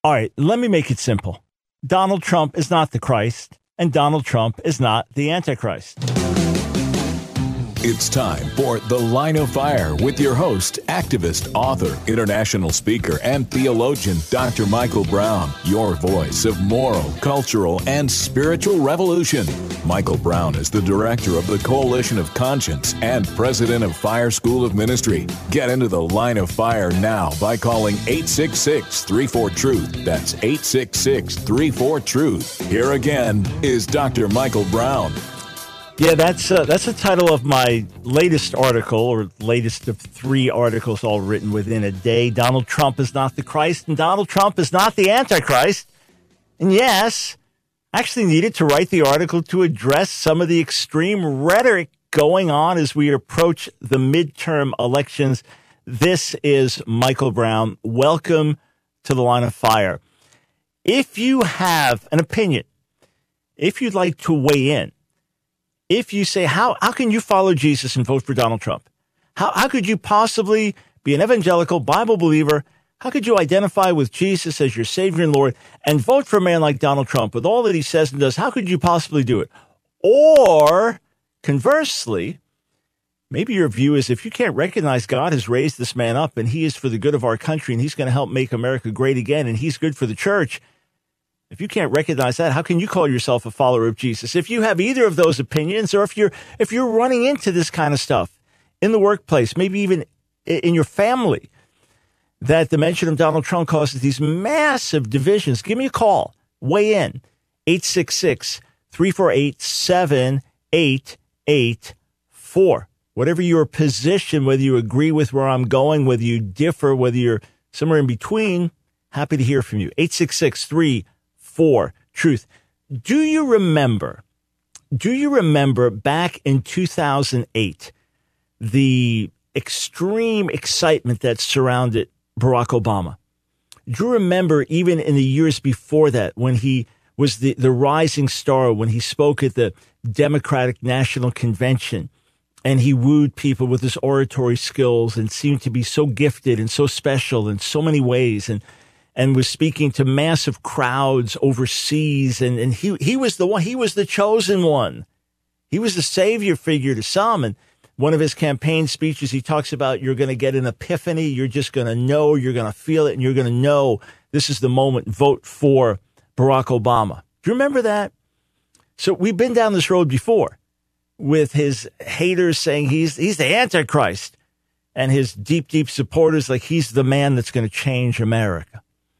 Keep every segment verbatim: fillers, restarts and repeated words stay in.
All right, let me make it simple. Donald Trump is not the Christ, and Donald Trump is not the Antichrist. It's time for The Line of Fire with your host, activist, author, international speaker, and theologian, Doctor Michael Brown, your voice of moral, cultural, and spiritual revolution. Michael Brown is the director of the Coalition of Conscience and president of Fire School of Ministry. Get into The Line of Fire now by calling eight six six, three four, truth. That's eight six six, three four, truth. Here again is Doctor Michael Brown. Yeah, that's uh, that's the title of my latest article, or latest of three articles all written within a day. Donald Trump is not the Christ, and Donald Trump is not the Antichrist. And yes, I actually needed to write the article to address some of the extreme rhetoric going on as we approach the midterm elections. This is Michael Brown. Welcome to The Line of Fire. If you have an opinion, if you'd like to weigh in, if you say, how how can you follow Jesus and vote for Donald Trump? How how could you possibly be an evangelical Bible believer? How could you identify with Jesus as your Savior and Lord and vote for a man like Donald Trump with all that he says and does? How could you possibly do it? Or conversely, maybe your view is, if you can't recognize God has raised this man up and he is for the good of our country and he's going to help make America great again and he's good for the church, if you can't recognize that, how can you call yourself a follower of Jesus? If you have either of those opinions, or if you're if you're running into this kind of stuff in the workplace, maybe even in your family, that the mention of Donald Trump causes these massive divisions, give me a call. Weigh in. eight six six, three four eight, seven eight eight four. Whatever your position, whether you agree with where I'm going, whether you differ, whether you're somewhere in between, happy to hear from you. eight six six, three four, truth. Do you remember, do you remember back in two thousand eight, the extreme excitement that surrounded Barack Obama? Do you remember even in the years before that, when he was the, the rising star, when he spoke at the Democratic National Convention and he wooed people with his oratory skills and seemed to be so gifted and so special in so many ways, and and was speaking to massive crowds overseas. And, and he, he was the one, he was the chosen one. He was the savior figure to some. And one of his campaign speeches, he talks about, you're going to get an epiphany. You're just going to know, you're going to feel it, and you're going to know this is the moment. Vote for Barack Obama. Do you remember that? So we've been down this road before with his haters saying he's, he's the Antichrist, and his deep, deep supporters like he's the man that's going to change America.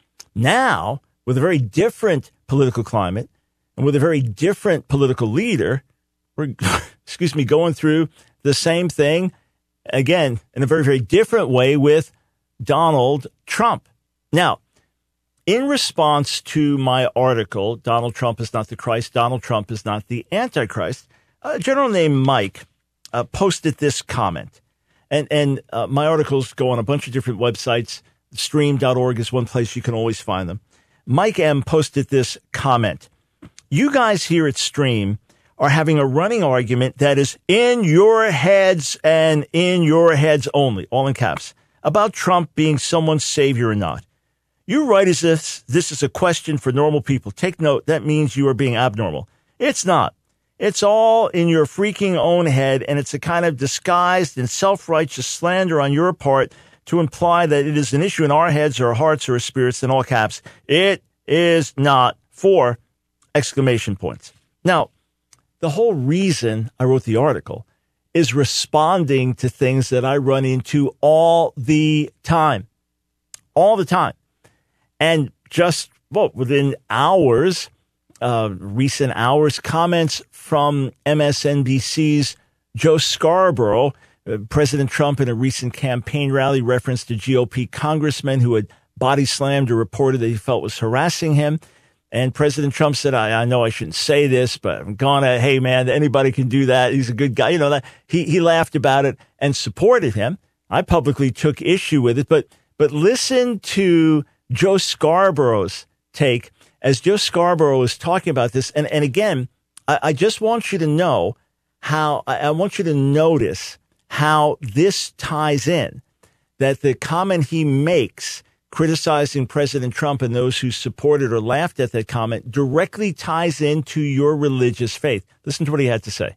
Now, with a very different political climate and with a very different political leader, we're, excuse me, going through the same thing, again, in a very, very different way with Donald Trump. Now, in response to my article, Donald Trump is not the Christ, Donald Trump is not the Antichrist, a general named Mike uh, posted this comment. And, and uh, my articles go on a bunch of different websites. Stream dot org is one place you can always find them. Mike M. posted this comment. You guys here at Stream are having a running argument that is in your heads and in your heads only, all in caps, about Trump being someone's savior or not. You write as if this is a question for normal people. Take note, that means you are being abnormal. It's not. It's all in your freaking own head, and it's a kind of disguised and self-righteous slander on your part to imply that it is an issue in our heads or our hearts or our spirits, in all caps. It is not. Four exclamation points. Now, the whole reason I wrote the article is responding to things that I run into all the time. All the time. And just, well, within hours, uh, recent hours, comments from M S N B C's Joe Scarborough. Uh, President Trump, in a recent campaign rally, referenced a G O P congressman who had body slammed a reporter that he felt was harassing him. And President Trump said, I, I know I shouldn't say this, but I'm gonna, hey man, anybody can do that. He's a good guy. You know, that he, he laughed about it and supported him. I publicly took issue with it, but, but listen to Joe Scarborough's take as Joe Scarborough is talking about this. And, and again, I, I just want you to know how, I, I want you to notice how this ties in, that the comment he makes criticizing President Trump and those who supported or laughed at that comment directly ties into your religious faith. Listen to what he had to say.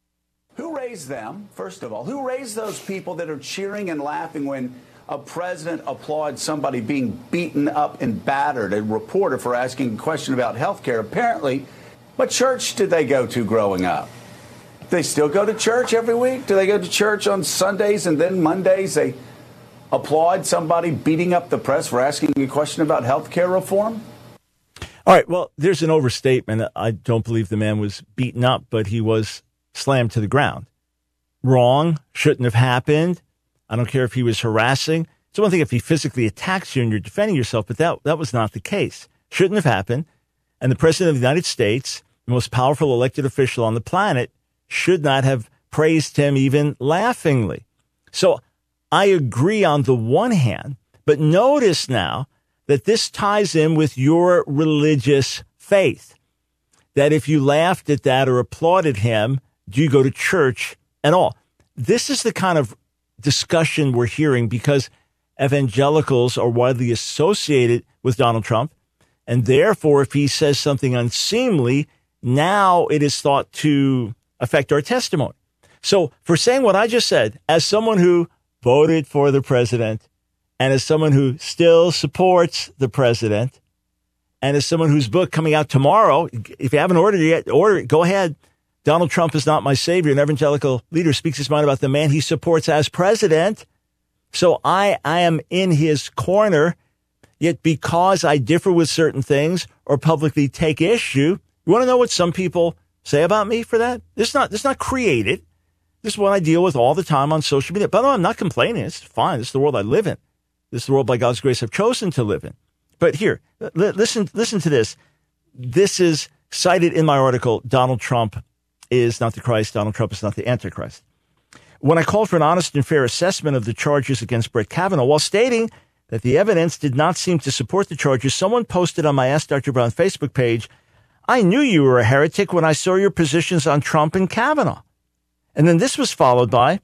Who raised them, first of all? Who raised those people that are cheering and laughing when a president applauds somebody being beaten up and battered, a reporter for asking a question about health care? Apparently, what church did they go to growing up? Do they still go to church every week? Do they go to church on Sundays and then Mondays they applaud somebody beating up the press for asking a question about health care reform? All right, well, there's an overstatement. I don't believe the man was beaten up, but he was slammed to the ground. Wrong, shouldn't have happened. I don't care if he was harassing. It's one thing if he physically attacks you and you're defending yourself, but that, that was not the case. Shouldn't have happened. And the President of the United States, the most powerful elected official on the planet, should not have praised him even laughingly. So I agree on the one hand, but notice now that this ties in with your religious faith. That if you laughed at that or applauded him, do you go to church at all? This is the kind of discussion we're hearing because evangelicals are widely associated with Donald Trump. And therefore, if he says something unseemly, now it is thought to affect our testimony. So for saying what I just said, as someone who voted for the president and as someone who still supports the president and as someone whose book coming out tomorrow, if you haven't ordered it yet, order it, go ahead. Donald Trump is not my savior. An evangelical leader speaks his mind about the man he supports as president. So I, I am in his corner, yet because I differ with certain things or publicly take issue, you want to know what some people say about me for that? This is not, this is not created. This is what I deal with all the time on social media. By the way, I'm not complaining. It's fine. This is the world I live in. This is the world by God's grace I've chosen to live in. But here, l- listen, listen to this. This is cited in my article, Donald Trump is not the Christ. Donald Trump is not the Antichrist. When I called for an honest and fair assessment of the charges against Brett Kavanaugh, while stating that the evidence did not seem to support the charges, someone posted on my Ask Doctor Brown Facebook page, I knew you were a heretic when I saw your positions on Trump and Kavanaugh. And then this was followed by,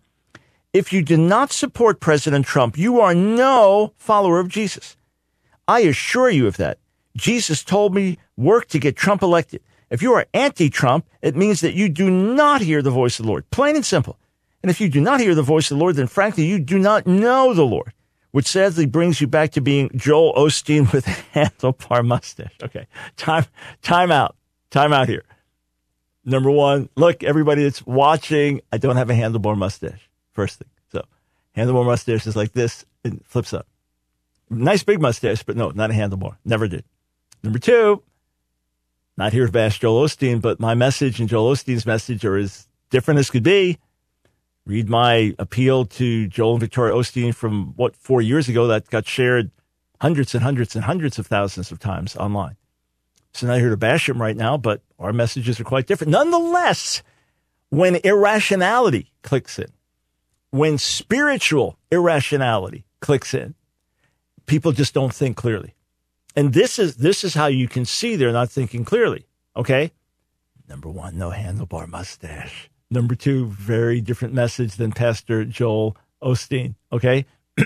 if you do not support President Trump, you are no follower of Jesus. I assure you of that. Jesus told me work to get Trump elected. If you are anti-Trump, it means that you do not hear the voice of the Lord, plain and simple. And if you do not hear the voice of the Lord, then frankly, you do not know the Lord, which sadly brings you back to being Joel Osteen with a handlebar mustache. Okay, time, time out, time out here. Number one, look, everybody that's watching, I don't have a handlebar mustache, first thing. So handlebar mustache is like this, it flips up. Nice big mustache, but no, not a handlebar. Never did. Number two, not here to bash Joel Osteen, but my message and Joel Osteen's message are as different as could be. Read my appeal to Joel and Victoria Osteen from, what, four years ago that got shared hundreds and hundreds and hundreds of thousands of times online. So not here to bash him right now, but our messages are quite different. Nonetheless, when irrationality clicks in, when spiritual irrationality clicks in, people just don't think clearly. And this is this is how you can see they're not thinking clearly, okay? Number one, no handlebar mustache. Number two, very different message than Pastor Joel Osteen, okay?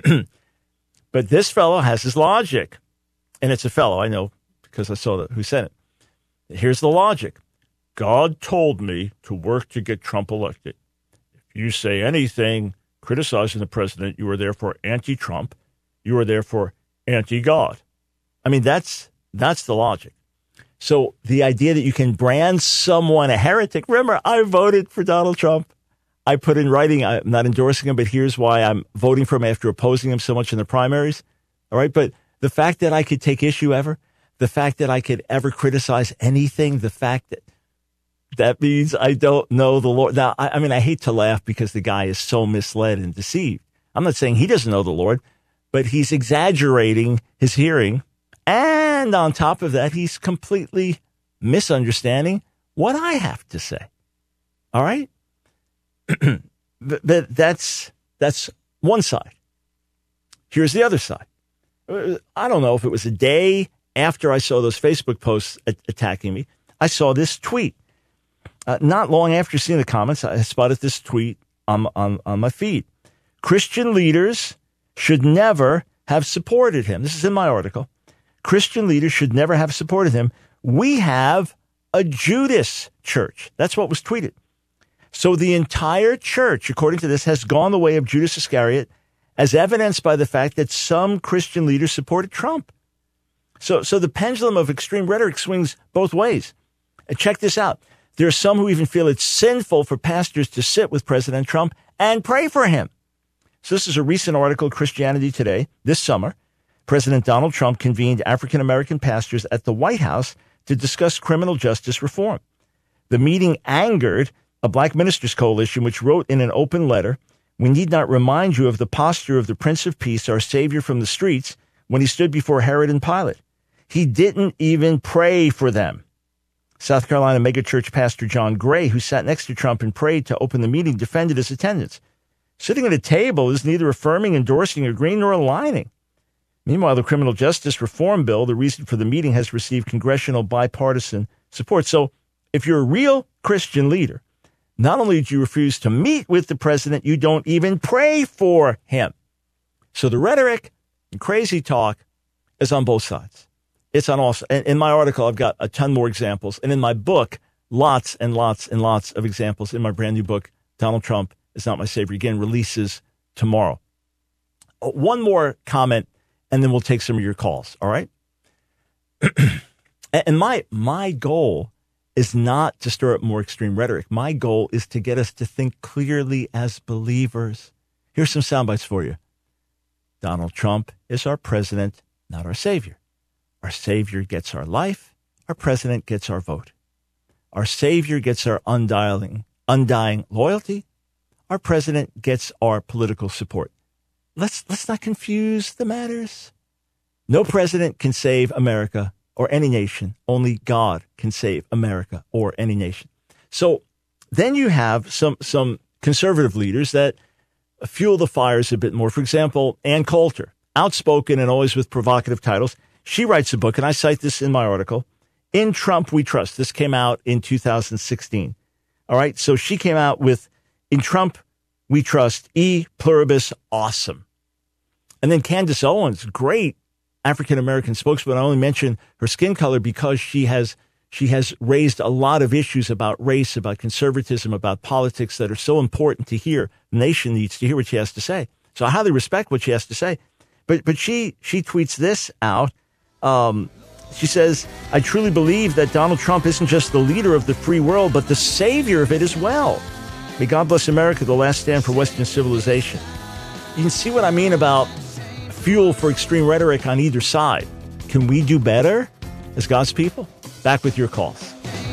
But this fellow has his logic. And it's a fellow, I know, because I saw the, who sent it. Here's the logic. God told me to work to get Trump elected. If you say anything criticizing the president, you are therefore anti-Trump. You are therefore anti-God. I mean, that's that's the logic. So the idea that you can brand someone a heretic, remember, I voted for Donald Trump. I put in writing, I'm not endorsing him, but here's why I'm voting for him after opposing him so much in the primaries. All right. But the fact that I could take issue ever, the fact that I could ever criticize anything, the fact that that means I don't know the Lord. Now, I, I mean, I hate to laugh because the guy is so misled and deceived. I'm not saying he doesn't know the Lord, but he's exaggerating his hearing. And on top of that, he's completely misunderstanding what I have to say. All right? but, but that's that's one side. Here's the other side. I don't know if it was a day after I saw those Facebook posts a- attacking me. I saw this tweet. Uh, not long after seeing the comments, I spotted this tweet on, on, on my feed. Christian leaders should never have supported him. This is in my article. Christian leaders should never have supported him. We have a Judas church. That's what was tweeted. So the entire church, according to this, has gone the way of Judas Iscariot, as evidenced by the fact that some Christian leaders supported Trump. So, so the pendulum of extreme rhetoric swings both ways. And check this out. There are some who even feel it's sinful for pastors to sit with President Trump and pray for him. So this is a recent article, Christianity Today, this summer. President Donald Trump convened African-American pastors at the White House to discuss criminal justice reform. The meeting angered a Black Ministers Coalition, which wrote in an open letter, "We need not remind you of the posture of the Prince of Peace, our Savior from the streets, when he stood before Herod and Pilate. He didn't even pray for them." South Carolina megachurch pastor John Gray, who sat next to Trump and prayed to open the meeting, defended his attendance. Sitting at a table is neither affirming, endorsing, agreeing, nor aligning. Meanwhile, the criminal justice reform bill, the reason for the meeting, has received congressional bipartisan support. So if you're a real Christian leader, not only do you refuse to meet with the president, you don't even pray for him. So the rhetoric and crazy talk is on both sides. It's on all. In my article, I've got a ton more examples. And in my book, lots and lots and lots of examples in my brand new book, Donald Trump is Not My Savior. Again, releases tomorrow. One more comment, and then we'll take some of your calls. All right. And my my goal is not to stir up more extreme rhetoric. My goal is to get us to think clearly as believers. Here's some sound bites for you. Donald Trump is our president, not our savior. Our savior gets our life. Our president gets our vote. Our savior gets our undying, undying loyalty. Our president gets our political support. Let's let's not confuse the matters. No president can save America or any nation. Only God can save America or any nation. So then you have some some conservative leaders that fuel the fires a bit more. For example, Ann Coulter, outspoken and always with provocative titles. She writes a book, and I cite this in my article, In Trump We Trust. This came out in two thousand sixteen. All right, so she came out with In Trump We Trust, E Pluribus Awesome. And then Candace Owens, great African-American spokesman. I only mention her skin color because she has she has raised a lot of issues about race, about conservatism, about politics that are so important to hear. The nation needs to hear what she has to say. So I highly respect what she has to say. But but she she tweets this out. Um, she says, "I truly believe that Donald Trump isn't just the leader of the free world, but the savior of it as well. May God bless America, the last stand for Western civilization." You can see what I mean about fuel for extreme rhetoric on either side. Can we do better as God's people? Back with your calls.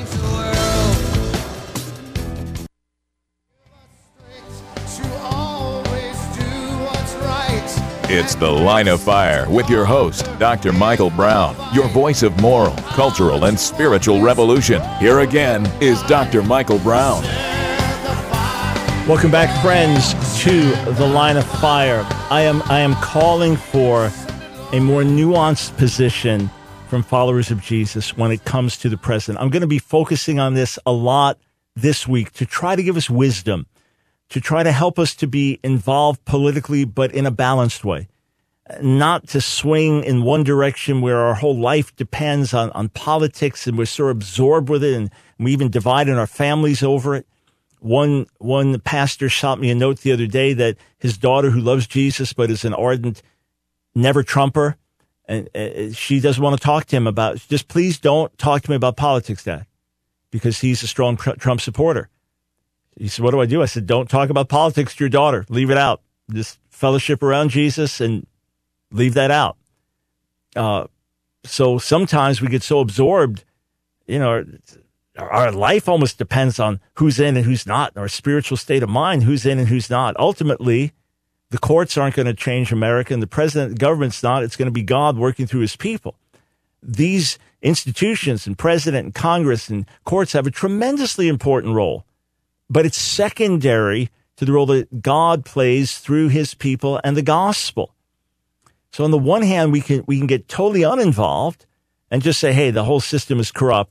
It's The Line of Fire with your host, Doctor Michael Brown, your voice of moral, cultural, and spiritual revolution. Here again is Doctor Michael Brown. Welcome back, friends, to The Line of Fire. I am I am calling for a more nuanced position from followers of Jesus when it comes to the president. I'm going to be focusing on this a lot this week to try to give us wisdom, to try to help us to be involved politically, but in a balanced way, not to swing in one direction where our whole life depends on, on politics and we're so absorbed with it and we even divide in our families over it. One one pastor shot me a note the other day that his daughter, who loves Jesus but is an ardent never Trumper, and uh, she doesn't want to talk to him about, just please don't talk to me about politics, Dad, because he's a strong Trump supporter. He said, "What do I do?" I said, "Don't talk about politics to your daughter. Leave it out. Just fellowship around Jesus and leave that out." Uh, so sometimes we get so absorbed, you know, our life almost depends on who's in and who's not, our spiritual state of mind, who's in and who's not. Ultimately, the courts aren't going to change America, and the president, the government's not. It's going to be God working through his people. These institutions and president and Congress and courts have a tremendously important role, but it's secondary to the role that God plays through his people and the gospel. So on the one hand, we can we can get totally uninvolved and just say, hey, the whole system is corrupt,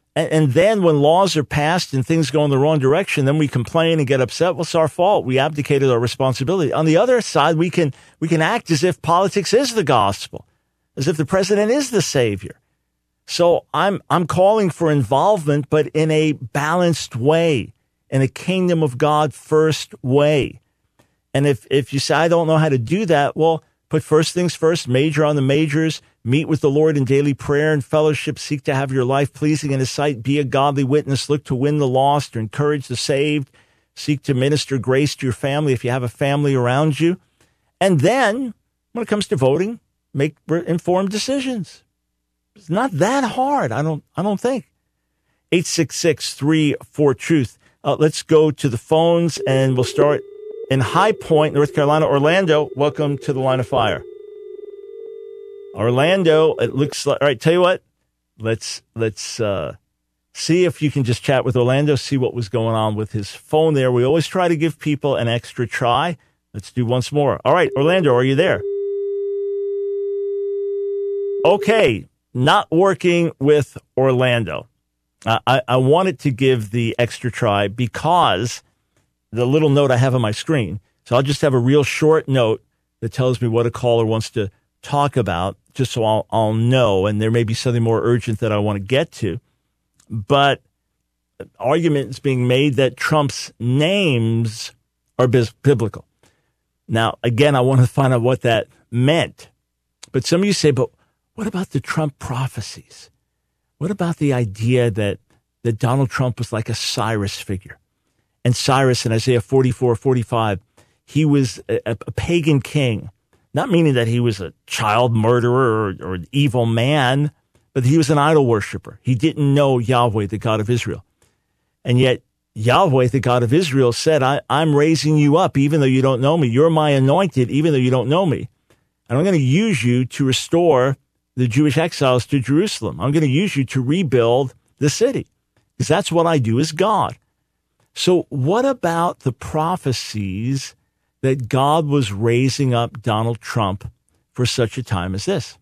And, and then when laws are passed and things go in the wrong direction, then we complain and get upset. Well, it's our fault. We abdicated our responsibility. On the other side, we can we can act as if politics is the gospel, as if the president is the savior. So I'm I'm calling for involvement, but in a balanced way, in a kingdom of God first way. And if if you say, I don't know how to do that, well, put first things first, major on the majors, meet with the Lord in daily prayer and fellowship, seek to have your life pleasing in his sight, be a godly witness, look to win the lost or encourage the saved, seek to minister grace to your family if you have a family around you. And then when it comes to voting, make informed decisions. It's not that hard, I don't I don't think. eight six six, three four, truth. Uh, let's go to the phones, and we'll start in High Point, North Carolina. Orlando, welcome to the Line of Fire. Orlando, it looks like, all right, tell you what, let's let's uh, see if you can just chat with Orlando, see what was going on with his phone there. We always try to give people an extra try. Let's do once more. All right, Orlando, are you there? Okay, not working with Orlando. Uh, I, I wanted to give the extra try because the little note I have on my screen. So I'll just have a real short note that tells me what a caller wants to talk about, just so I'll, I'll know. And there may be something more urgent that I want to get to. But argument is being made that Trump's names are bis- biblical. Now, again, I want to find out what that meant. But some of you say, but what about the Trump prophecies? What about the idea that, that Donald Trump was like a Cyrus figure? And Cyrus in Isaiah forty-four, forty-five, he was a, a pagan king, not meaning that he was a child murderer or, or an evil man, but he was an idol worshiper. He didn't know Yahweh, the God of Israel. And yet Yahweh, the God of Israel, said, I, I'm raising you up, even though you don't know me. You're my anointed, even though you don't know me. And I'm going to use you to restore the Jewish exiles to Jerusalem. I'm going to use you to rebuild the city, because that's what I do as God. So what about the prophecies that God was raising up Donald Trump for such a time as this?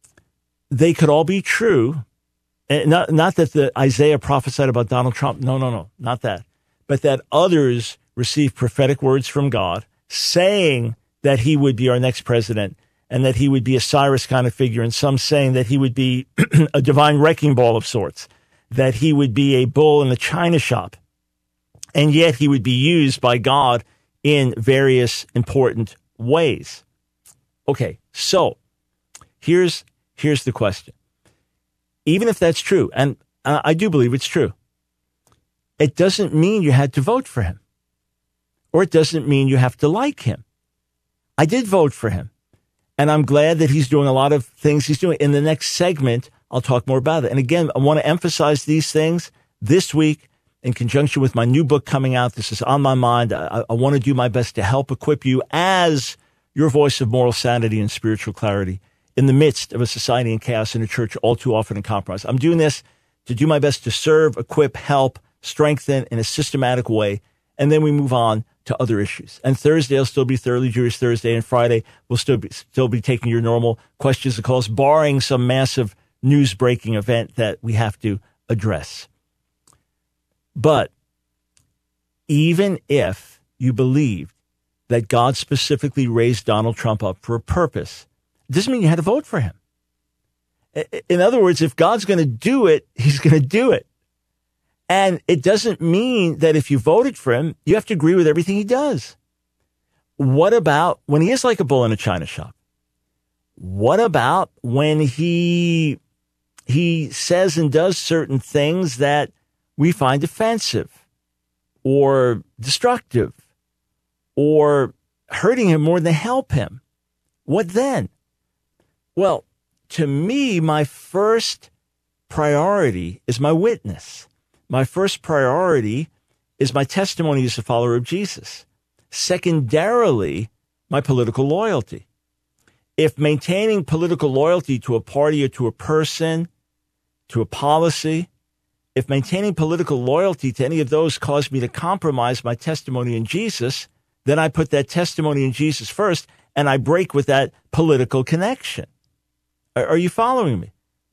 They could all be true. And not, not that the Isaiah prophesied about Donald Trump. No, no, no, not that. But that others received prophetic words from God saying that he would be our next president, and that he would be a Cyrus kind of figure, and some saying that he would be a divine wrecking ball of sorts, that he would be a bull in the china shop, and yet he would be used by God in various important ways. Okay, so here's here's the question. Even if that's true, and I do believe it's true, it doesn't mean you had to vote for him, or it doesn't mean you have to like him. I did vote for him. And I'm glad that he's doing a lot of things he's doing. In the next segment, I'll talk more about it. And again, I want to emphasize these things this week in conjunction with my new book coming out. This is on my mind. I, I want to do my best to help equip you as your voice of moral sanity and spiritual clarity in the midst of a society in chaos and a church all too often in compromise. I'm doing this to do my best to serve, equip, help, strengthen in a systematic way. And then we move on to other issues. And Thursday will still be Thoroughly Jewish Thursday, and Friday we'll still be, still be taking your normal questions and calls, barring some massive news-breaking event that we have to address. But even if you believed that God specifically raised Donald Trump up for a purpose, it doesn't mean you had to vote for him. In other words, if God's going to do it, he's going to do it. And it doesn't mean that if you voted for him, you have to agree with everything he does. What about when he is like a bull in a china shop? What about when he he says and does certain things that we find offensive or destructive or hurting him more than help him? What then? Well, to me, my first priority is my witness. My first priority is my testimony as a follower of Jesus. Secondarily, my political loyalty. If maintaining political loyalty to a party or to a person, to a policy, if maintaining political loyalty to any of those caused me to compromise my testimony in Jesus, then I put that testimony in Jesus first, and I break with that political connection. Are, are you following me?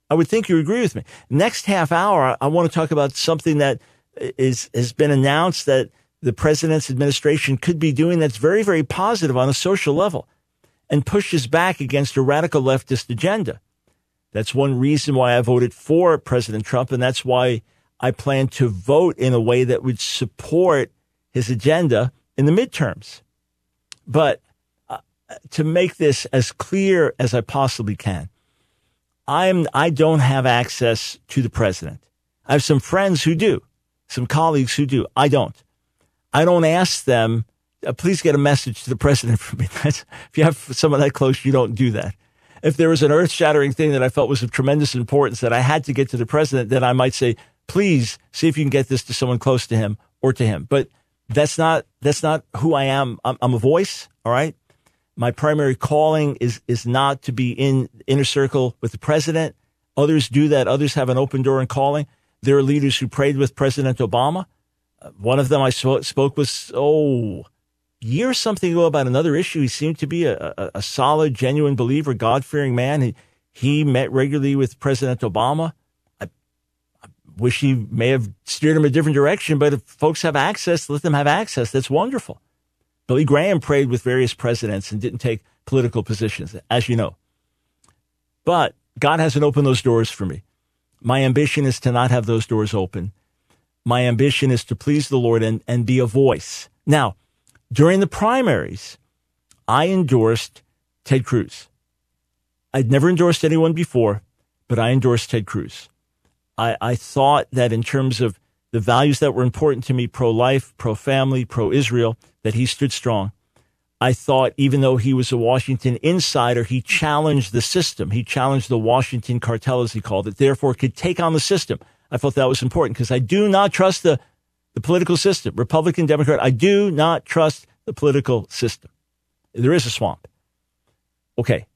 I would think you agree with me. Next half hour, I want to talk about something that is has been announced that the president's administration could be doing that's very, very positive on a social level and pushes back against a radical leftist agenda. That's one reason why I voted for President Trump, and that's why I plan to vote in a way that would support his agenda in the midterms. But uh, to make this as clear as I possibly can, I'm, I don't have access to the president. I have some friends who do, some colleagues who do. I don't. I don't ask them, uh, please get a message to the president for me. That's, if you have someone that close, you don't do that. If there was an earth-shattering thing that I felt was of tremendous importance that I had to get to the president, then I might say, please see if you can get this to someone close to him or to him. But that's not that's not who I am. I'm, I'm a voice, all right? My primary calling is is not to be in inner circle with the president. Others do that. Others have an open door in calling. There are leaders who prayed with President Obama. Uh, one of them I sw- spoke with, oh, a year or something ago about another issue. He seemed to be a, a, a solid, genuine believer, God-fearing man. He, he met regularly with President Obama. I, I wish he may have steered him a different direction, but if folks have access, let them have access. That's wonderful. Billy Graham prayed with various presidents and didn't take political positions, as you know. But God hasn't opened those doors for me. My ambition is to not have those doors open. My ambition is to please the Lord and, and be a voice. Now, during the primaries, I endorsed Ted Cruz. I'd never endorsed anyone before, but I endorsed Ted Cruz. I, I thought that in terms of the values that were important to me, pro-life, pro-family, pro-Israel, that he stood strong. I thought even though he was a Washington insider, he challenged the system. He challenged the Washington cartel, as he called it, therefore could take on the system. I felt that was important because I do not trust the, the political system. Republican, Democrat, I do not trust the political system. There is a swamp. Okay.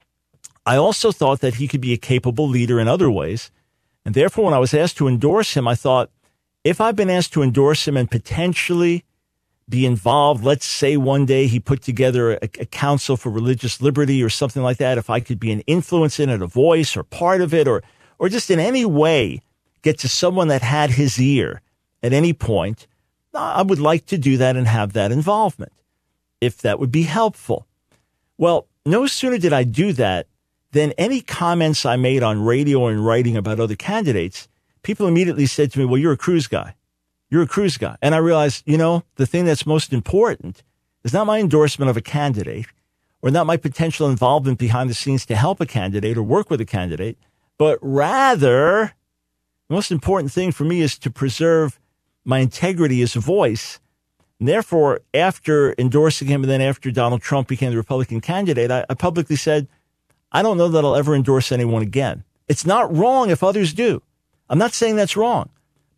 I also thought that he could be a capable leader in other ways. And therefore, when I was asked to endorse him, I thought, if I've been asked to endorse him and potentially be involved, let's say one day he put together a, a council for religious liberty or something like that, if I could be an influence in it, a voice or part of it, or or just in any way get to someone that had his ear at any point, I would like to do that and have that involvement, if that would be helpful. Well, no sooner did I do that than any comments I made on radio and writing about other candidates, people immediately said to me, well, you're a Cruz guy. You're a Cruz guy. And I realized, you know, the thing that's most important is not my endorsement of a candidate or not my potential involvement behind the scenes to help a candidate or work with a candidate, but rather the most important thing for me is to preserve my integrity as a voice. And therefore, after endorsing him and then after Donald Trump became the Republican candidate, I, I publicly said, I don't know that I'll ever endorse anyone again. It's not wrong if others do. I'm not saying that's wrong.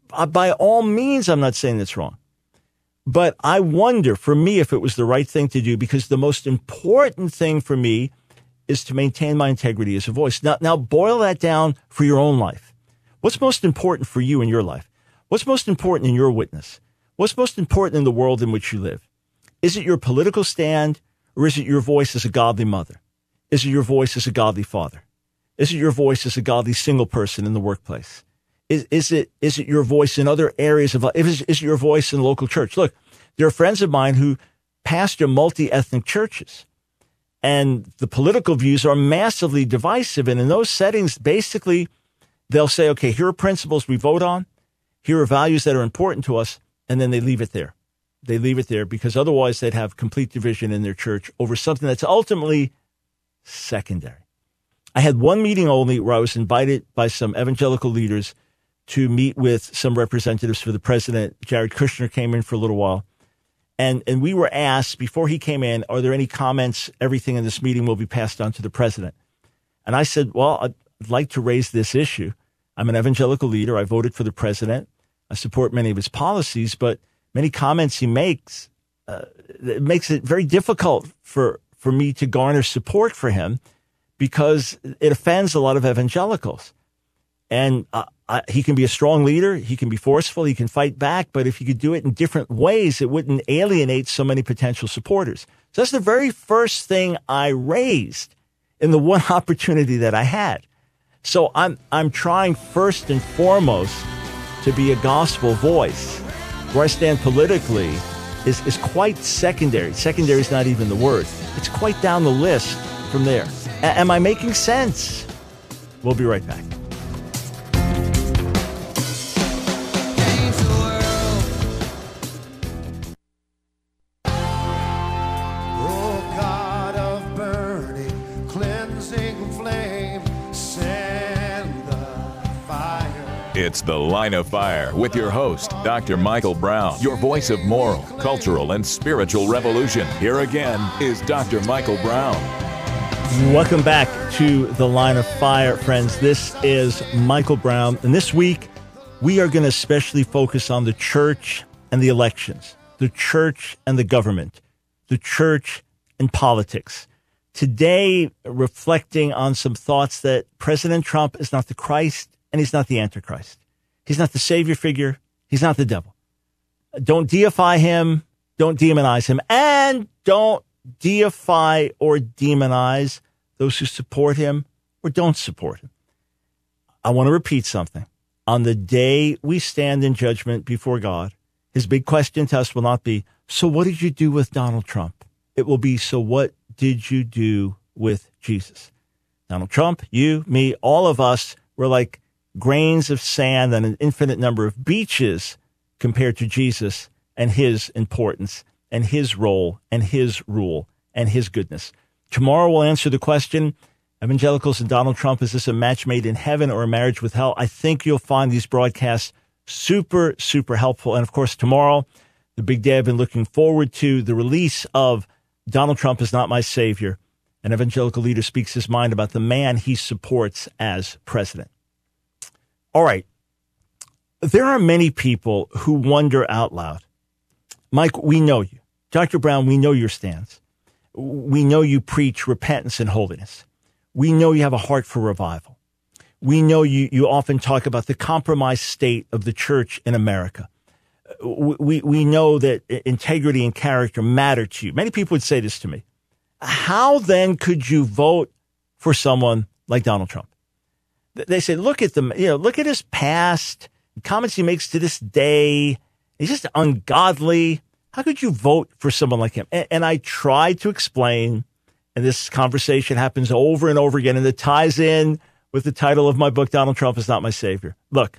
By all means, I'm not saying that's wrong. But I wonder, for me, if it was the right thing to do, because the most important thing for me is to maintain my integrity as a voice. Now, now boil that down for your own life. What's most important for you in your life? What's most important in your witness? What's most important in the world in which you live? Is it your political stand, or is it your voice as a godly mother? Is it your voice as a godly father? Is it your voice as a godly single person in the workplace? Is, is it is it your voice in other areas of life? Is, is it your voice in local church? Look, there are friends of mine who pastor multi-ethnic churches, and the political views are massively divisive. And in those settings, basically, they'll say, okay, here are principles we vote on. Here are values that are important to us. And then they leave it there. They leave it there because otherwise they'd have complete division in their church over something that's ultimately secondary. I had one meeting only where I was invited by some evangelical leaders to meet with some representatives for the president. Jared Kushner came in for a little while. And and we were asked before he came in, are there any comments? Everything in this meeting will be passed on to the president. And I said, well, I'd like to raise this issue. I'm an evangelical leader. I voted for the president. I support many of his policies, but many comments he makes, uh, it makes it very difficult for, for me to garner support for him because it offends a lot of evangelicals. And uh, I, he can be a strong leader. He can be forceful. He can fight back. But if he could do it in different ways, it wouldn't alienate so many potential supporters. So that's the very first thing I raised in the one opportunity that I had. So I'm I'm trying first and foremost to be a gospel voice. Where I stand politically is, is quite secondary. Secondary is not even the word. It's quite down the list from there. A- am I making sense? We'll be right back. It's The Line of Fire with your host, Doctor Michael Brown, your voice of moral, cultural, and spiritual revolution. Here again is Doctor Michael Brown. Welcome back to The Line of Fire, friends. This is Michael Brown, and this week we are going to especially focus on the church and the elections, the church and the government, the church and politics. Today, reflecting on some thoughts that President Trump is not the Christ, and he's not the Antichrist. He's not the savior figure. He's not the devil. Don't deify him. Don't demonize him. And don't deify or demonize those who support him or don't support him. I want to repeat something. On the day we stand in judgment before God, his big question to us will not be, so what did you do with Donald Trump? It will be, so what did you do with Jesus? Donald Trump, you, me, all of us were like grains of sand on an infinite number of beaches compared to Jesus and his importance and his role and his rule and his goodness. Tomorrow we'll answer the question, evangelicals and Donald Trump, is this a match made in heaven or a marriage with hell? I think you'll find these broadcasts super, super helpful. And of course, tomorrow, the big day I've been looking forward to, the release of Donald Trump is Not My Savior. An evangelical leader speaks his mind about the man he supports as president. All right. There are many people who wonder out loud. Mike, we know you. Doctor Brown, we know your stance. We know you preach repentance and holiness. We know you have a heart for revival. We know you, you often talk about the compromised state of the church in America. We, we know that integrity and character matter to you. Many people would say this to me. How then could you vote for someone like Donald Trump? They say, look at them, you know, look at his past, the comments he makes to this day. He's just ungodly. How could you vote for someone like him? And, and I tried to explain, and this conversation happens over and over again, and it ties in with the title of my book, Donald Trump is Not My Savior. Look,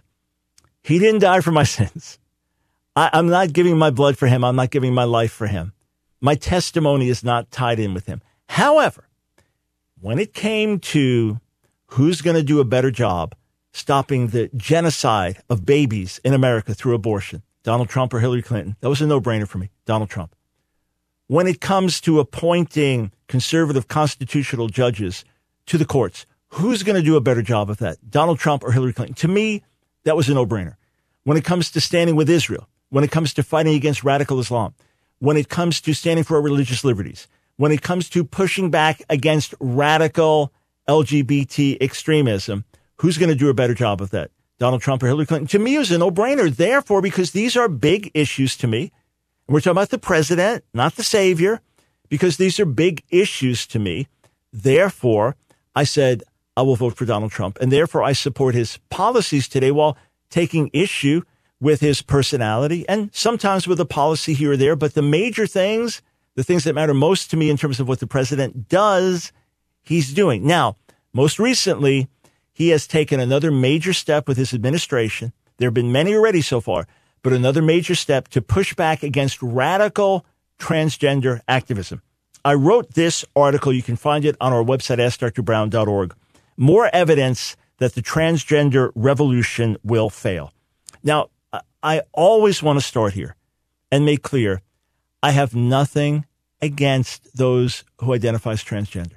he didn't die for my sins. I, I'm not giving my blood for him. I'm not giving my life for him. My testimony is not tied in with him. However, when it came to who's going to do a better job stopping the genocide of babies in America through abortion, Donald Trump or Hillary Clinton? That was a no-brainer for me, Donald Trump. When it comes to appointing conservative constitutional judges to the courts, who's going to do a better job of that, Donald Trump or Hillary Clinton? To me, that was a no-brainer. When it comes to standing with Israel, when it comes to fighting against radical Islam, when it comes to standing for our religious liberties, when it comes to pushing back against radical L G B T extremism, who's going to do a better job of that? Donald Trump or Hillary Clinton? To me, it was a no-brainer. Therefore, because these are big issues to me, and we're talking about the president, not the savior, because these are big issues to me. Therefore, I said, I will vote for Donald Trump. And therefore, I support his policies today while taking issue with his personality and sometimes with a policy here or there. But the major things, the things that matter most to me in terms of what the president does, he's doing. Now, most recently, he has taken another major step with his administration. There have been many already so far, but another major step to push back against radical transgender activism. I wrote this article. You can find it on our website, ask dr brown dot org. More evidence that the transgender revolution will fail. Now, I always want to start here and make clear, I have nothing against those who identify as transgender.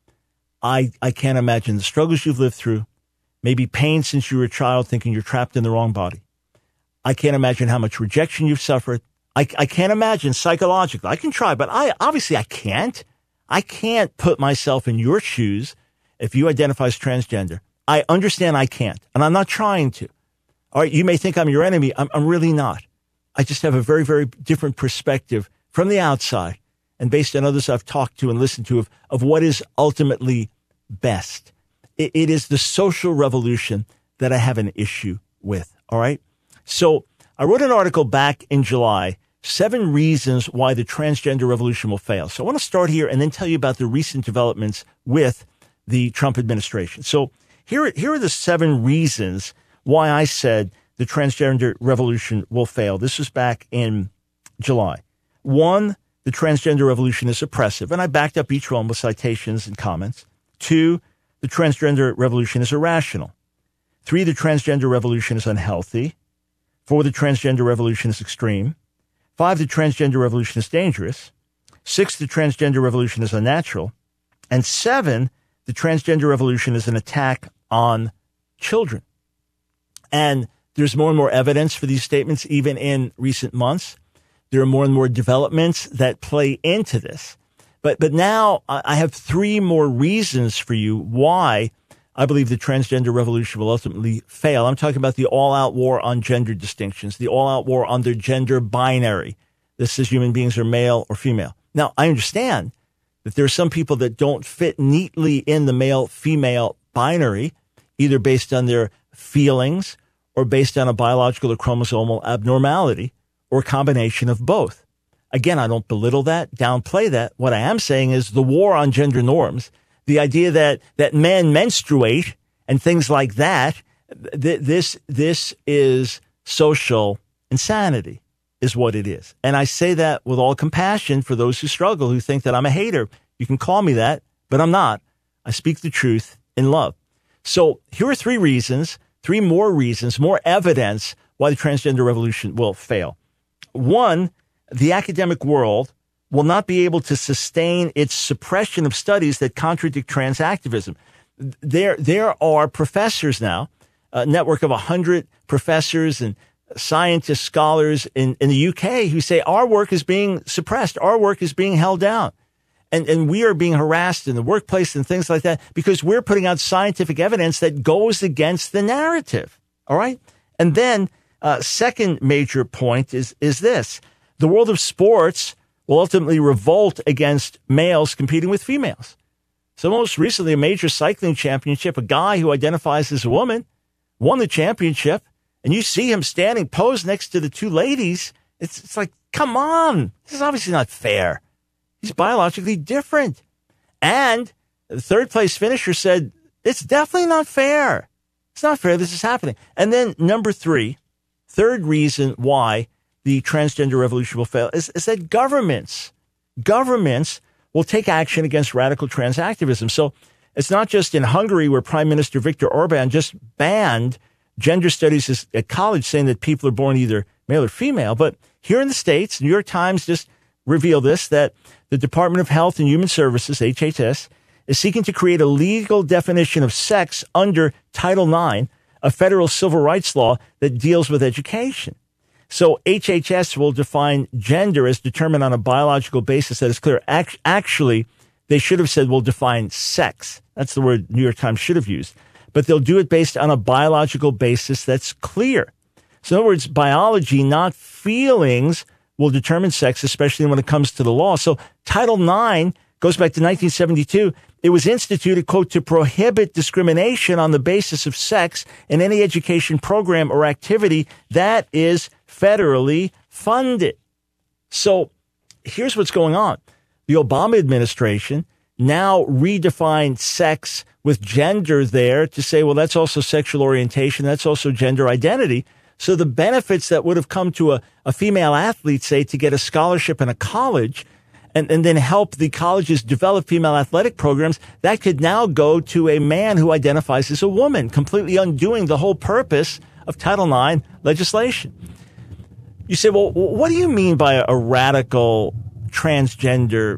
I, I can't imagine the struggles you've lived through, maybe pain since you were a child thinking you're trapped in the wrong body. I can't imagine how much rejection you've suffered. I, I can't imagine psychologically. I can try, but I obviously I can't. I can't put myself in your shoes if you identify as transgender. I understand I can't, and I'm not trying to. All right, you may think I'm your enemy. I'm, I'm really not. I just have a very, very different perspective from the outside and based on others I've talked to and listened to of, of what is ultimately best. It, it is the social revolution that I have an issue with. All right. So I wrote an article back in July, seven reasons why the transgender revolution will fail. So I want to start here and then tell you about the recent developments with the Trump administration. So here, here are the seven reasons why I said the transgender revolution will fail. This was back in July. One, the transgender revolution is oppressive, and I backed up each one with citations and comments. Two, the transgender revolution is irrational. Three, the transgender revolution is unhealthy. Four, the transgender revolution is extreme. Five, the transgender revolution is dangerous. Six, the transgender revolution is unnatural. And seven, the transgender revolution is an attack on children. And there's more and more evidence for these statements, even in recent months. There are more and more developments that play into this. But but now I have three more reasons for you why I believe the transgender revolution will ultimately fail. I'm talking about the all-out war on gender distinctions, the all-out war on their gender binary. This is human beings are male or female. Now, I understand that there are some people that don't fit neatly in the male-female binary, either based on their feelings or based on a biological or chromosomal abnormality, or a combination of both. Again, I don't belittle that, downplay that. What I am saying is the war on gender norms, the idea that, that men menstruate and things like that, th- this, this is social insanity, is what it is. And I say that with all compassion for those who struggle, who think that I'm a hater. You can call me that, but I'm not. I speak the truth in love. So here are three reasons, three more reasons, more evidence why the transgender revolution will fail. One, the academic world will not be able to sustain its suppression of studies that contradict trans activism. There, there are professors now, a network of one hundred professors and scientists, scholars in, in the U K who say our work is being suppressed, our work is being held down. And, and we are being harassed in the workplace and things like that because we're putting out scientific evidence that goes against the narrative. All right. And then uh, second major point is, is this. The world of sports will ultimately revolt against males competing with females. So most recently, a major cycling championship, a guy who identifies as a woman won the championship, and you see him standing posed next to the two ladies. It's, it's like, come on. This is obviously not fair. He's biologically different. And the third place finisher said, it's definitely not fair. It's not fair. This is happening. And then number three, third reason why the transgender revolution will fail is, is that governments, governments will take action against radical trans activism. So it's not just in Hungary where Prime Minister Viktor Orban just banned gender studies at college, saying that people are born either male or female. But here in the States, New York Times just revealed this, that the Department of Health and Human Services, H H S, is seeking to create a legal definition of sex under Title nine, a federal civil rights law that deals with education. So H H S will define gender as determined on a biological basis that is clear. Actually, they should have said we'll define sex. That's the word New York Times should have used. But they'll do it based on a biological basis that's clear. So in other words, biology, not feelings, will determine sex, especially when it comes to the law. So Title nine goes back to nineteen seventy-two. It was instituted, quote, to prohibit discrimination on the basis of sex in any education program or activity that is federally funded. So here's what's going on. The Obama administration now redefined sex with gender there to say, well, that's also sexual orientation. That's also gender identity. So the benefits that would have come to a, a female athlete, say, to get a scholarship in a college and, and then help the colleges develop female athletic programs, that could now go to a man who identifies as a woman, completely undoing the whole purpose of Title nine legislation. You say, well, what do you mean by a, a radical transgender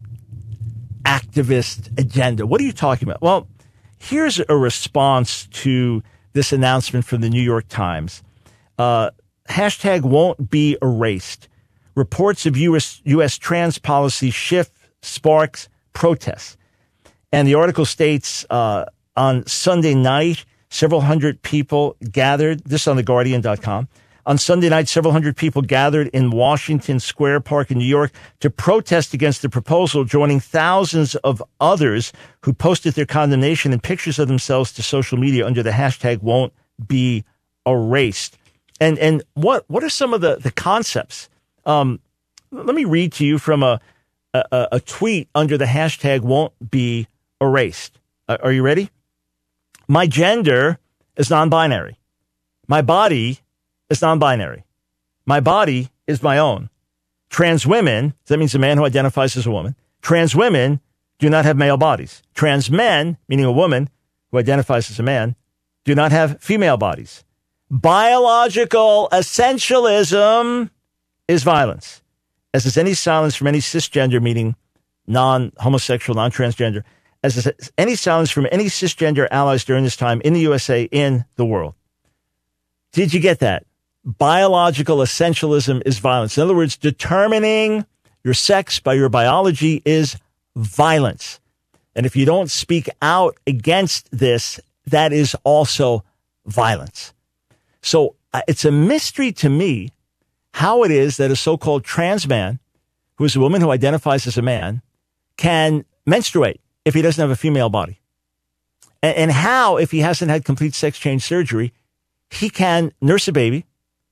activist agenda? What are you talking about? Well, here's a response to this announcement from the New York Times. Uh, hashtag won't be erased. Reports of U S U S trans policy shift sparks protests. And the article states uh, on Sunday night, several hundred people gathered, this on the guardian dot com, On Sunday night, several hundred people gathered in Washington Square Park in New York to protest against the proposal, joining thousands of others who posted their condemnation and pictures of themselves to social media under the hashtag won't be erased. And and what what are some of the, the concepts? Um, let me read to you from a, a, a tweet under the hashtag won't be erased. Uh, are you ready? My gender is non-binary. My body is non-binary. My body is my own. Trans women, that means a man who identifies as a woman. Trans women do not have male bodies. Trans men, meaning a woman who identifies as a man, do not have female bodies. Biological essentialism is violence, as is any silence from any cisgender, meaning non-homosexual, non-transgender, as is any silence from any cisgender allies during this time in the U S A, in the world. Did you get that? Biological essentialism is violence. In other words, determining your sex by your biology is violence. And if you don't speak out against this, that is also violence. So uh, it's a mystery to me how it is that a so-called trans man, who is a woman who identifies as a man, can menstruate if he doesn't have a female body. And, and how, if he hasn't had complete sex change surgery, he can nurse a baby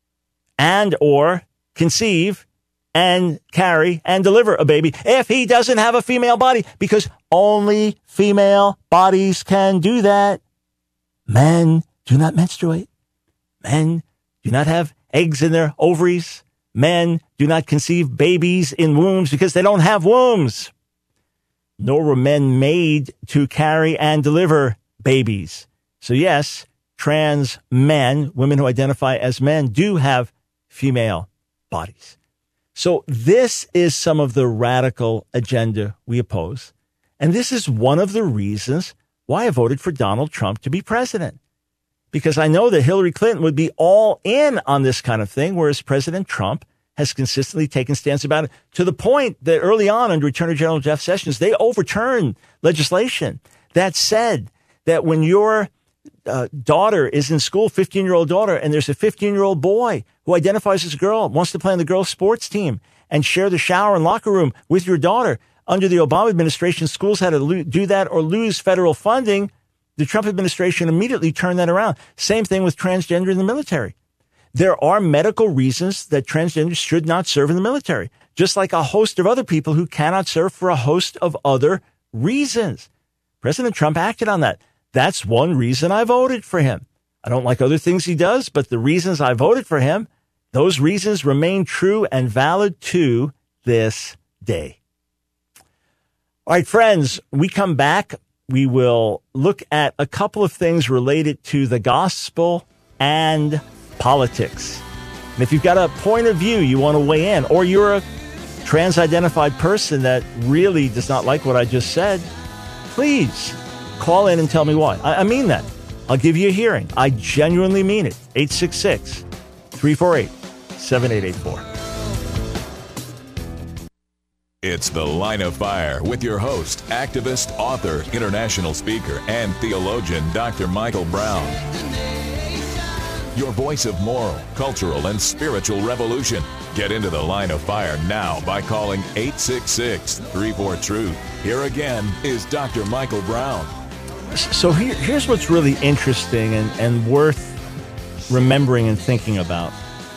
and or conceive and carry and deliver a baby if he doesn't have a female body, because only female bodies can do that. Men do not menstruate. Men do not have eggs in their ovaries. Men do not conceive babies in wombs because they don't have wombs. Nor were men made to carry and deliver babies. So yes, trans men, women who identify as men, do have female bodies. So this is some of the radical agenda we oppose. And this is one of the reasons why I voted for Donald Trump to be president. Because I know that Hillary Clinton would be all in on this kind of thing, whereas President Trump has consistently taken stance about it, to the point that early on under Attorney General Jeff Sessions, they overturned legislation that said that when your uh, daughter is in school, fifteen-year-old daughter, and there's a fifteen-year-old boy who identifies as a girl, wants to play on the girls' sports team and share the shower and locker room with your daughter, under the Obama administration, schools had to lo- do that or lose federal funding. The Trump administration immediately turned that around. Same thing with transgender in the military. There are medical reasons that transgenders should not serve in the military, just like a host of other people who cannot serve for a host of other reasons. President Trump acted on that. That's one reason I voted for him. I don't like other things he does, but the reasons I voted for him, those reasons remain true and valid to this day. All right, friends, we come back. We will look at a couple of things related to the gospel and politics. And if you've got a point of view you want to weigh in, or you're a trans-identified person that really does not like what I just said, please call in and tell me why. I, I mean that. I'll give you a hearing. I genuinely mean it. eight six six, three four eight, seven eight eight four. It's The Line of Fire with your host, activist, author, international speaker, and theologian, Doctor Michael Brown. Your voice of moral, cultural, and spiritual revolution. Get into The Line of Fire now by calling eight six six, three four, truth. Here again is Doctor Michael Brown. So here, here's what's really interesting and, and worth remembering and thinking about.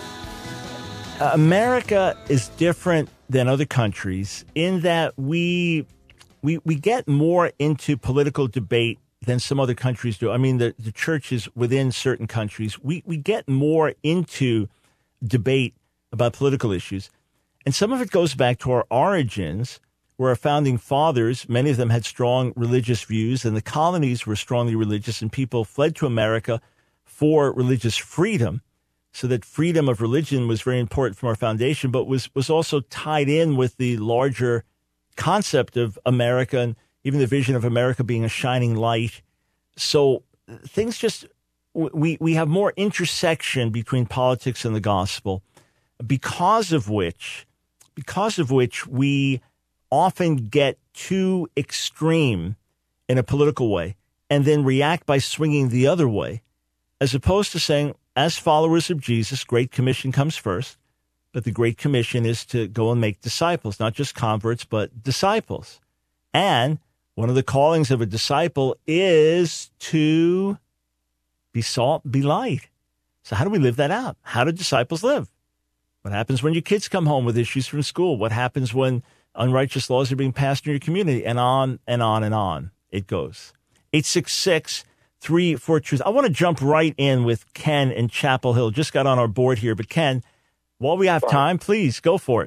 America is different than other countries in that we we we get more into political debate than some other countries do. I mean, the, the churches within certain countries, we, we get more into debate about political issues. And some of it goes back to our origins, where our founding fathers, many of them had strong religious views, and the colonies were strongly religious, and people fled to America for religious freedom. So that freedom of religion was very important from our foundation, but was, was also tied in with the larger concept of America and even the vision of America being a shining light. So things just, we, we have more intersection between politics and the gospel, because of which, because of which we often get too extreme in a political way and then react by swinging the other way, as opposed to saying, as followers of Jesus, Great Commission comes first, but the Great Commission is to go and make disciples, not just converts, but disciples. And one of the callings of a disciple is to be salt, be light. So how do we live that out? How do disciples live? What happens when your kids come home with issues from school? What happens when unrighteous laws are being passed in your community? And on and on and on it goes. eight six six, three four truth. I want to jump right in with Ken in Chapel Hill. Just got on our board here. But Ken, while we have time, please go for it.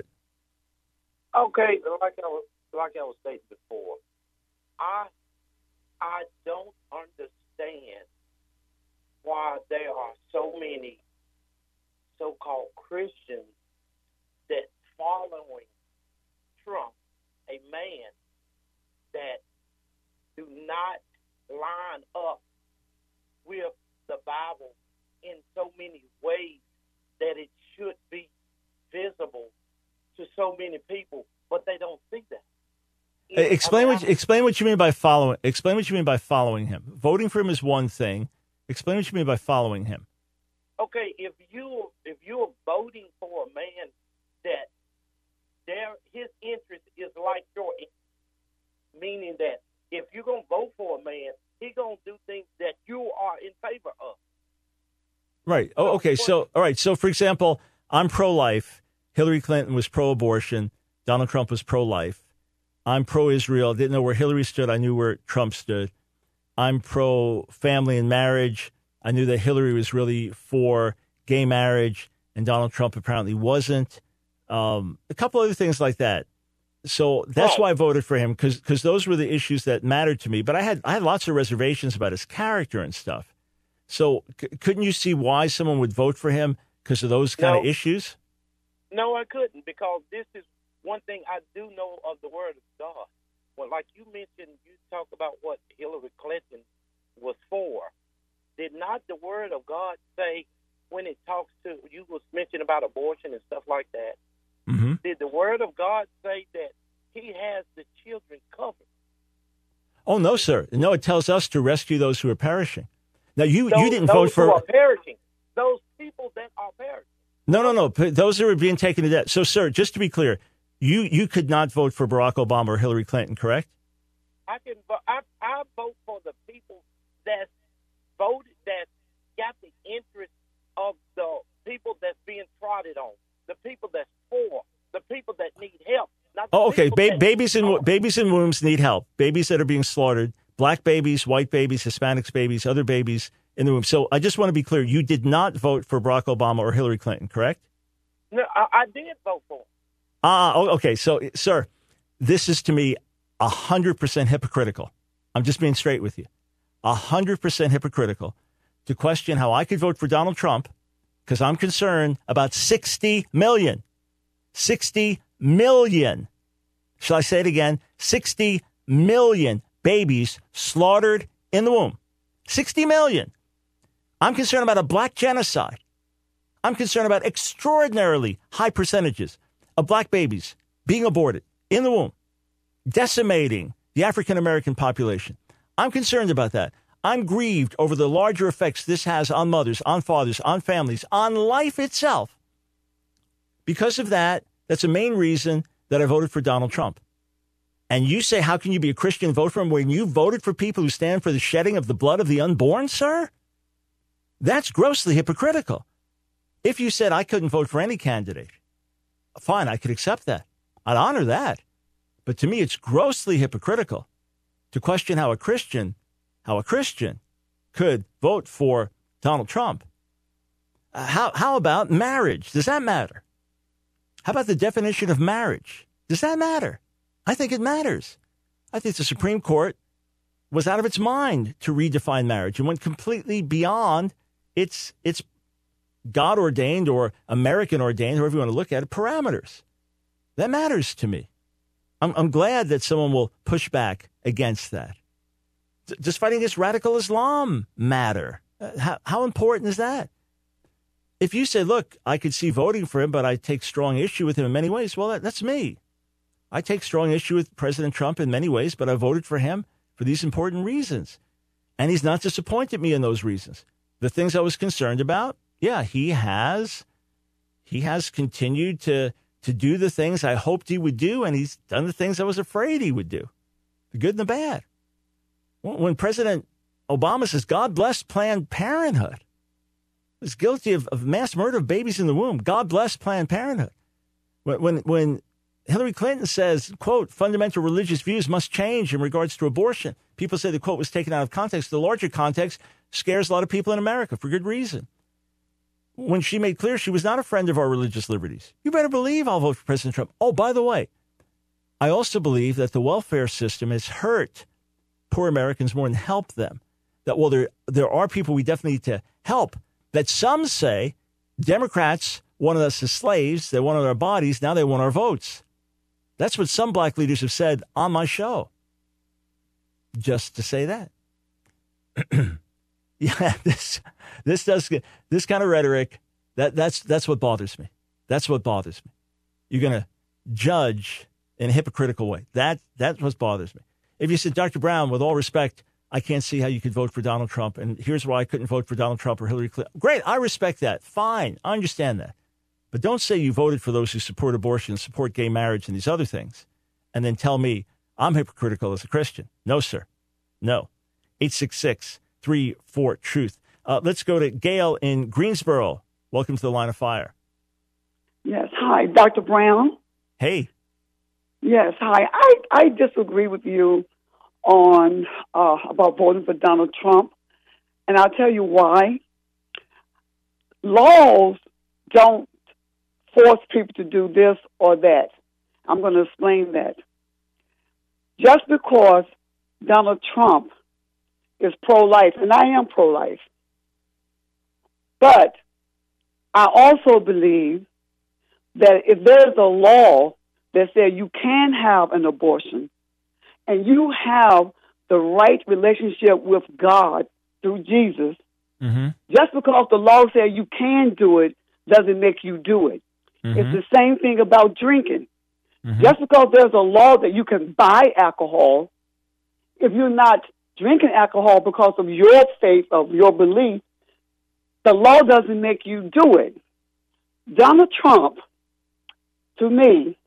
Okay, like I was, like I was stating before, I I don't understand why there are so many so-called Christians that following Trump, a man that do not line up with the Bible in so many ways that it should be visible to so many people, but they don't see that. You know, explain I mean, what explain what you mean by following. Explain what you mean by following him. Voting for him is one thing. Explain what you mean by following him. Okay, if you if you're voting for a man that their his interest is like your interest, meaning that if you're gonna vote for a man, he's gonna do things that you are in favor of. Right. Oh, okay. So, all right. So, for example, I'm pro-life. Hillary Clinton was pro-abortion. Donald Trump was pro-life. I'm pro-Israel. Didn't know where Hillary stood. I knew where Trump stood. I'm pro-family and marriage. I knew that Hillary was really for gay marriage, and Donald Trump apparently wasn't. Um, a couple other things like that. So that's Oh. why I voted for him, because because those were the issues that mattered to me. But I had I had lots of reservations about his character and stuff. So c- couldn't you see why someone would vote for him because of those kind No. of issues? No, I couldn't, because this is one thing I do know of the Word of God. Well, like you mentioned, you talk about what Hillary Clinton was for. Did not the Word of God say, when it talks to, you was mentioning about abortion and stuff like that, Mm-hmm. did the Word of God say that he has the children covered? Oh, no, sir. No, it tells us to rescue those who are perishing. Now, you, Those, you didn't those vote who are for... perishing. Those people that are perishing. No, no, no. P- Those who are being taken to death. So, sir, just to be clear, you, you could not vote for Barack Obama or Hillary Clinton, correct? I can vo- I, I vote for the people that voted, that got the interest of the people that's being trodden on, the people that's poor, the people that need help. Not the Oh, okay. people Ba- that- babies in Oh, babies in wombs need help. Babies that are being slaughtered. Black babies, white babies, Hispanics babies, other babies in the womb. So I just want to be clear. You did not vote for Barack Obama or Hillary Clinton, correct? No, I, I did vote for him. Ah, oh, okay. So, sir, this is to me one hundred percent hypocritical. I'm just being straight with you. one hundred percent hypocritical to question how I could vote for Donald Trump because I'm concerned about sixty million. sixty million. Shall I say it again? sixty million babies slaughtered in the womb. sixty million. I'm concerned about a black genocide. I'm concerned about extraordinarily high percentages of black babies being aborted in the womb, decimating the African-American population. I'm concerned about that. I'm grieved over the larger effects this has on mothers, on fathers, on families, on life itself. Because of that, that's the main reason that I voted for Donald Trump. And you say, how can you be a Christian and vote for him when you voted for people who stand for the shedding of the blood of the unborn, sir? That's grossly hypocritical. If you said I couldn't vote for any candidate, fine, I could accept that. I'd honor that. But to me, it's grossly hypocritical to question how a Christian, how a Christian could vote for Donald Trump. Uh, how, how about marriage? Does that matter? How about the definition of marriage? Does that matter? I think it matters. I think the Supreme Court was out of its mind to redefine marriage and went completely beyond its its God-ordained or American-ordained, however you want to look at it, parameters. That matters to me. I'm, I'm glad that someone will push back against that. D- does fighting against radical Islam matter? Uh, how, how important is that? If you say, look, I could see voting for him, but I take strong issue with him in many ways, well, that, that's me. I take strong issue with President Trump in many ways, but I voted for him for these important reasons. And he's not disappointed me in those reasons. The things I was concerned about, yeah, he has he has continued to to do the things I hoped he would do, and he's done the things I was afraid he would do, the good and the bad. When President Obama says, God bless Planned Parenthood, was guilty of, of mass murder of babies in the womb. God bless Planned Parenthood. When, when when Hillary Clinton says, quote, fundamental religious views must change in regards to abortion, people say the quote was taken out of context. The larger context scares a lot of people in America for good reason. When she made clear she was not a friend of our religious liberties, you better believe I'll vote for President Trump. Oh, by the way, I also believe that the welfare system has hurt poor Americans more than helped them. That while there, there are people we definitely need to help, that some say Democrats wanted us as slaves, they wanted our bodies, now they want our votes. That's what some black leaders have said on my show. Just to say that. Yeah, this this does this kind of rhetoric, that that's that's what bothers me. That's what bothers me. You're gonna judge in a hypocritical way. That that's what bothers me. If you said, Doctor Brown, with all respect, I can't see how you could vote for Donald Trump, and here's why I couldn't vote for Donald Trump or Hillary Clinton. Great, I respect that. Fine, I understand that. But don't say you voted for those who support abortion, support gay marriage, and these other things, and then tell me I'm hypocritical as a Christian. No, sir. No. eight six six, three four, truth. Uh, let's go to Gail in Greensboro. Welcome to the Line of Fire. Yes. Hi, Doctor Brown. Hey. Yes. Hi. I, I disagree with you on uh, about voting for Donald Trump, and I'll tell you why. Laws don't force people to do this or that. I'm going to explain that. Just because Donald Trump is pro-life, and I am pro-life, but I also believe that if there's a law that says you can have an abortion and you have the right relationship with God through Jesus, mm-hmm. just because the law says you can do it doesn't make you do it. Mm-hmm. It's the same thing about drinking. Mm-hmm. Just because there's a law that you can buy alcohol, if you're not drinking alcohol because of your faith, of your belief, the law doesn't make you do it. Donald Trump, to me,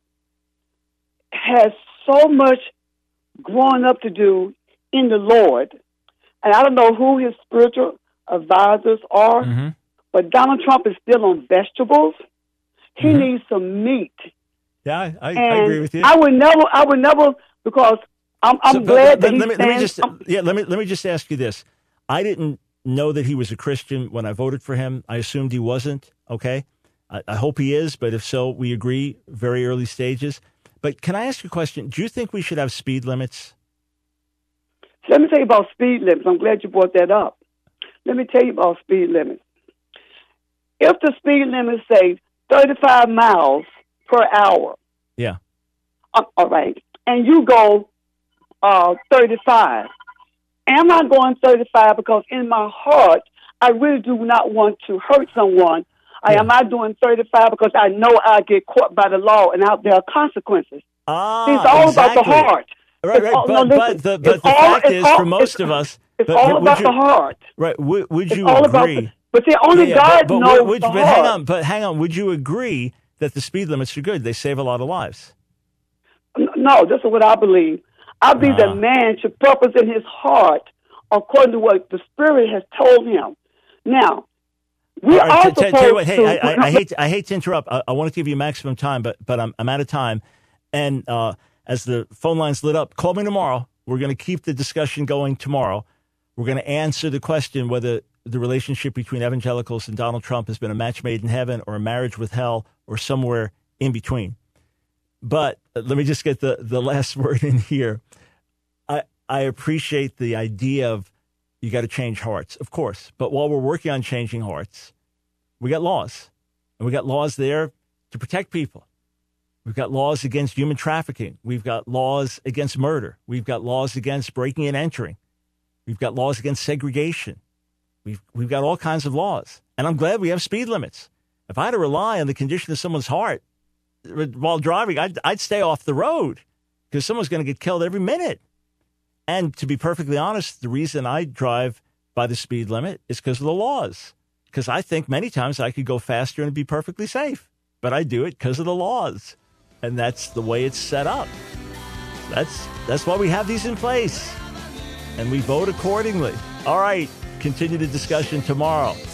has so much growing up to do in the Lord. And I don't know who his spiritual advisors are, mm-hmm. but Donald Trump is still on vegetables. He mm-hmm. needs some meat. Yeah, I, I, and I agree with you. I would never, I would never, because I'm, I'm so, glad but, that but, he's let me, let me just, I'm, yeah, let me let me just ask you this. I didn't know that he was a Christian when I voted for him. I assumed he wasn't. Okay, I, I hope he is, but if so, we agree. Very early stages. But can I ask you a question? Do you think we should have speed limits? Let me tell you about speed limits. I'm glad you brought that up. Let me tell you about speed limits. If the speed limit say thirty-five miles per hour, yeah, uh, all right, and you go uh, thirty-five, am I going thirty-five because in my heart I really do not want to hurt someone? Or yeah. am I doing thirty-five because I know I get caught by the law and out there are consequences? Ah, See, it's all exactly. about the heart. Right, right. All, but, no, but the, but it's the all, fact is, all, for most of us, it's but, all but about you, the heart. Right? Would, would it's you all agree? About the, but see, only yeah, God but, but knows would, the but heart. hang on, but hang on. Would you agree that the speed limits are good? They save a lot of lives. No, this is what I believe. I believe Ah. that man should purpose in his heart according to what the Spirit has told him. Now, we All right, are t- t- supposed tell you what, hey, to. I, I, I hate I hate to interrupt. I, I want to give you maximum time, but but I'm I'm out of time. And uh, as the phone lines lit up, call me tomorrow. We're going to keep the discussion going tomorrow. We're going to answer the question whether the relationship between evangelicals and Donald Trump has been a match made in heaven or a marriage with hell or somewhere in between. But uh, let me just get the, the last word in here. I I appreciate the idea of you got to change hearts, of course. But while we're working on changing hearts, we got laws. And we got laws there to protect people. We've got laws against human trafficking. We've got laws against murder. We've got laws against breaking and entering. We've got laws against segregation. We've we've got all kinds of laws. And I'm glad we have speed limits. If I had to rely on the condition of someone's heart while driving, I'd, I'd stay off the road because someone's going to get killed every minute. And to be perfectly honest, the reason I drive by the speed limit is because of the laws. because I think many times I could go faster and be perfectly safe. But I do it because of the laws. And that's the way it's set up. That's that's why we have these in place. And we vote accordingly. All right. Continue the discussion tomorrow.